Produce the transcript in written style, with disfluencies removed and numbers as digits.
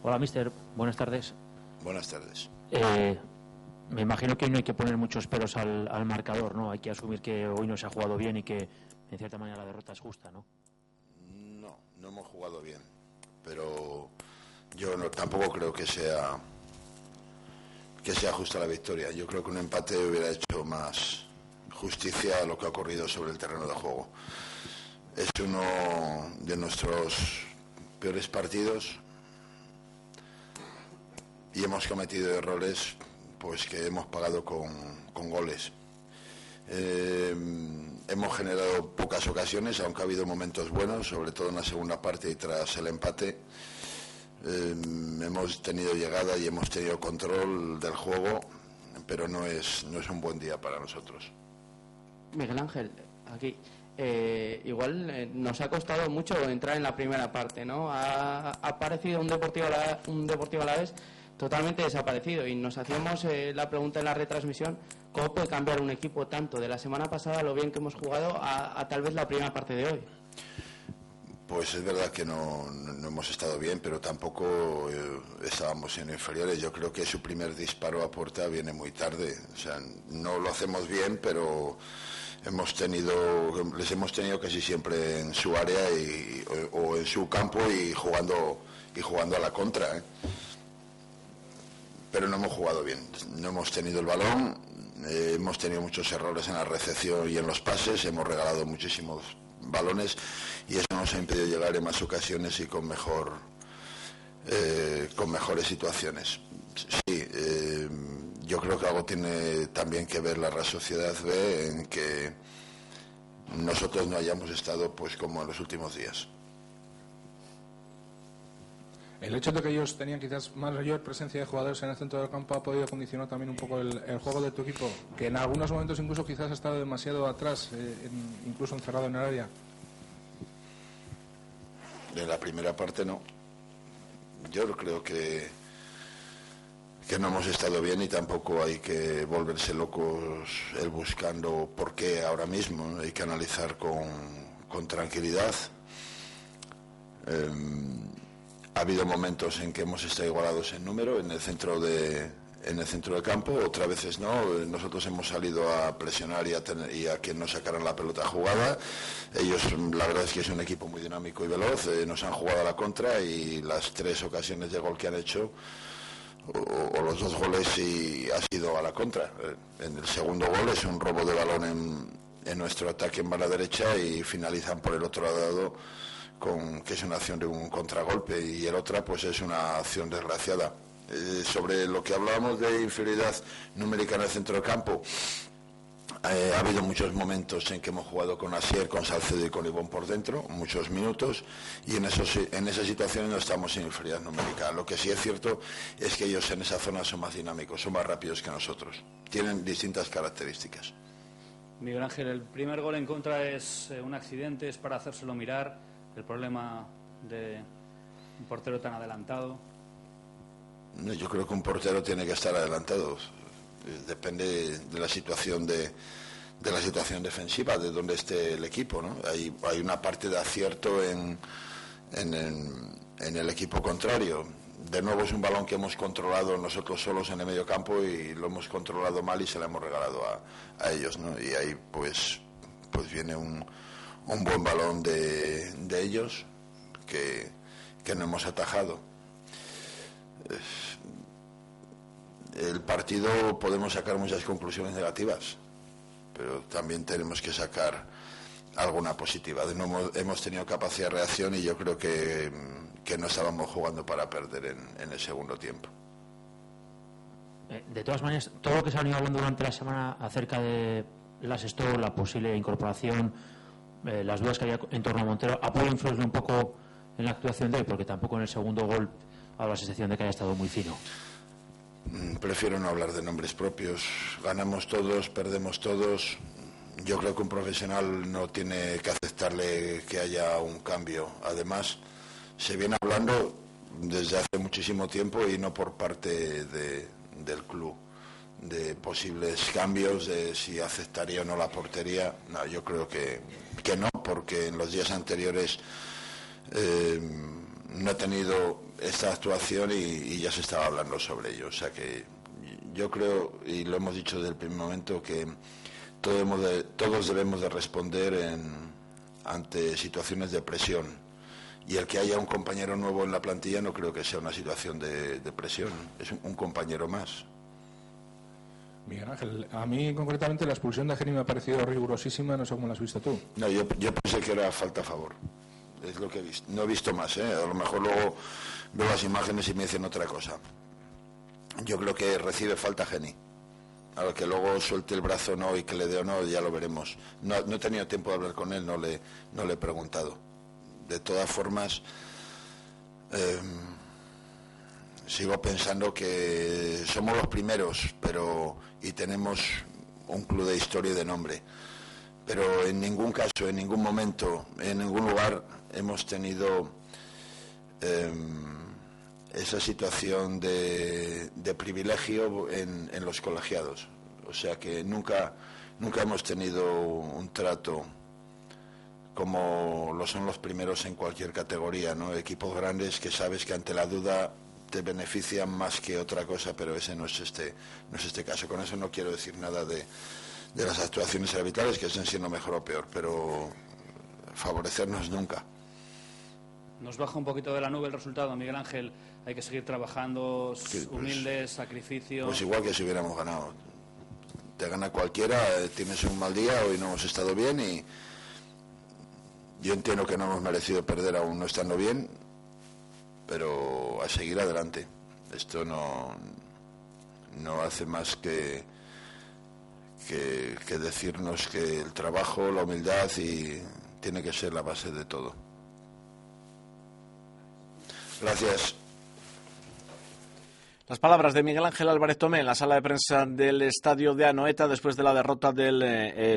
Hola, mister. Buenas tardes. Buenas tardes. Me imagino que hoy no hay que poner muchos peros al marcador, ¿no? Hay que asumir que hoy no se ha jugado bien y que, en cierta manera, la derrota es justa, ¿no? No hemos jugado bien, pero yo tampoco creo que sea justa la victoria. Yo creo que un empate hubiera hecho más justicia a lo que ha ocurrido sobre el terreno de juego. Es uno de nuestros peores partidos y hemos cometido errores pues que hemos pagado con goles. Hemos generado pocas ocasiones, aunque ha habido momentos buenos, sobre todo en la segunda parte y tras el empate. Hemos tenido llegada y hemos tenido control del juego, pero no es un buen día para nosotros. Miguel Ángel, aquí. Igual nos ha costado mucho entrar en la primera parte, ¿no? Ha aparecido un Deportivo Alavés totalmente desaparecido, y nos hacíamos la pregunta en la retransmisión: ¿cómo puede cambiar un equipo tanto de la semana pasada, lo bien que hemos jugado, a tal vez la primera parte de hoy? Pues es verdad que no hemos estado bien, pero tampoco estábamos siendo inferiores. Yo creo que su primer disparo a puerta viene muy tarde. O sea, no lo hacemos bien, pero les hemos tenido casi siempre en su área o en su campo y jugando a la contra, ¿eh? Pero no hemos jugado bien, no hemos tenido el balón, hemos tenido muchos errores en la recepción y en los pases, hemos regalado muchísimos balones y eso nos ha impedido llegar en más ocasiones y con mejores situaciones. Sí, yo creo que algo tiene también que ver la Real Sociedad B en que nosotros no hayamos estado pues como en los últimos días. El hecho de que ellos tenían quizás mayor presencia de jugadores en el centro del campo ha podido condicionar también un poco el juego de tu equipo, que en algunos momentos incluso quizás ha estado demasiado atrás, incluso encerrado en el área. De la primera parte no. Yo creo que no hemos estado bien y tampoco hay que volverse locos buscando por qué ahora mismo, ¿no? Hay que analizar con tranquilidad. Ha habido momentos en que hemos estado igualados en número en el centro del campo, otras veces no. Nosotros hemos salido a presionar y a que nos sacaran la pelota jugada. Ellos, la verdad es que es un equipo muy dinámico y veloz, nos han jugado a la contra y las 3 ocasiones de gol que han hecho, o los 2 goles, y ha sido a la contra. En el segundo gol es un robo de balón en nuestro ataque en banda derecha y finalizan por el otro lado que es una acción de un contragolpe, y el otra pues es una acción desgraciada. Sobre lo que hablábamos de inferioridad numérica en el centro del campo, ha habido muchos momentos en que hemos jugado con Asier, con Salcedo y con Ibón por dentro, muchos minutos, y en esas situaciones no estamos en inferioridad numérica. Lo que sí es cierto es que ellos en esa zona son más dinámicos, son más rápidos que nosotros, tienen distintas características. Miguel Ángel, el primer gol en contra es un accidente, es para hacérselo mirar. El problema de un portero tan adelantado. Yo creo que un portero tiene que estar adelantado. Depende de la situación de la situación defensiva, de donde esté el equipo, ¿no? Hay una parte de acierto en el equipo contrario. De nuevo es un balón que hemos controlado nosotros solos en el medio campo y lo hemos controlado mal y se lo hemos regalado a ellos, ¿no? Y ahí pues viene un buen balón de ellos que no hemos atajado. El partido podemos sacar muchas conclusiones negativas, pero también tenemos que sacar alguna positiva. Hemos tenido capacidad de reacción y yo creo que no estábamos jugando para perder en el segundo tiempo. De todas maneras, todo lo que se ha venido hablando durante la semana acerca de las Stoll, la posible incorporación, las dudas que había en torno a Montero, ¿ha podido influir un poco en la actuación de él? Porque tampoco en el segundo gol ha dado la sensación de que haya estado muy fino. Prefiero no hablar de nombres propios. Ganamos todos, perdemos todos. Yo creo que un profesional no tiene que aceptarle que haya un cambio. Además, se viene hablando desde hace muchísimo tiempo y no por parte del club, de posibles cambios, de si aceptaría o no la portería. No, yo creo que no, porque en los días anteriores no he tenido esta actuación y ya se estaba hablando sobre ello. O sea que yo creo, y lo hemos dicho desde el primer momento, que todos debemos de responder ante situaciones de presión. Y el que haya un compañero nuevo en la plantilla no creo que sea una situación de presión, es un compañero más. Miguel Ángel, a mí concretamente la expulsión de Geni me ha parecido rigurosísima, no sé cómo la has visto tú. No, yo pensé que era falta a favor, es lo que he visto. No he visto más, a lo mejor luego veo las imágenes y me dicen otra cosa. Yo creo que recibe falta Geni. A lo que luego suelte el brazo no y que le dé o no, ya lo veremos. No he tenido tiempo de hablar con él, no le he preguntado. De todas formas, sigo pensando que somos los primeros, y tenemos un club de historia y de nombre, pero en ningún caso, en ningún momento, en ningún lugar hemos tenido esa situación de privilegio en los colegiados. O sea que nunca hemos tenido un trato como lo son los primeros en cualquier categoría, ¿no? Equipos grandes que sabes que ante la duda te benefician más que otra cosa, pero ese no es este caso. Con eso no quiero decir nada de las actuaciones arbitrales, que estén siendo mejor o peor, pero favorecernos nunca. Nos baja un poquito de la nube el resultado, Miguel Ángel. Hay que seguir trabajando, Sí, humildes, sacrificio. Pues igual que si hubiéramos ganado. Te gana cualquiera, tienes un mal día, hoy no hemos estado bien y yo entiendo que no hemos merecido perder aún no estando bien, pero a seguir adelante. Esto no hace más que decirnos que el trabajo, la humildad tiene que ser la base de todo. Gracias. Las palabras de Miguel Ángel Álvarez Tomé en la sala de prensa del estadio de Anoeta después de la derrota del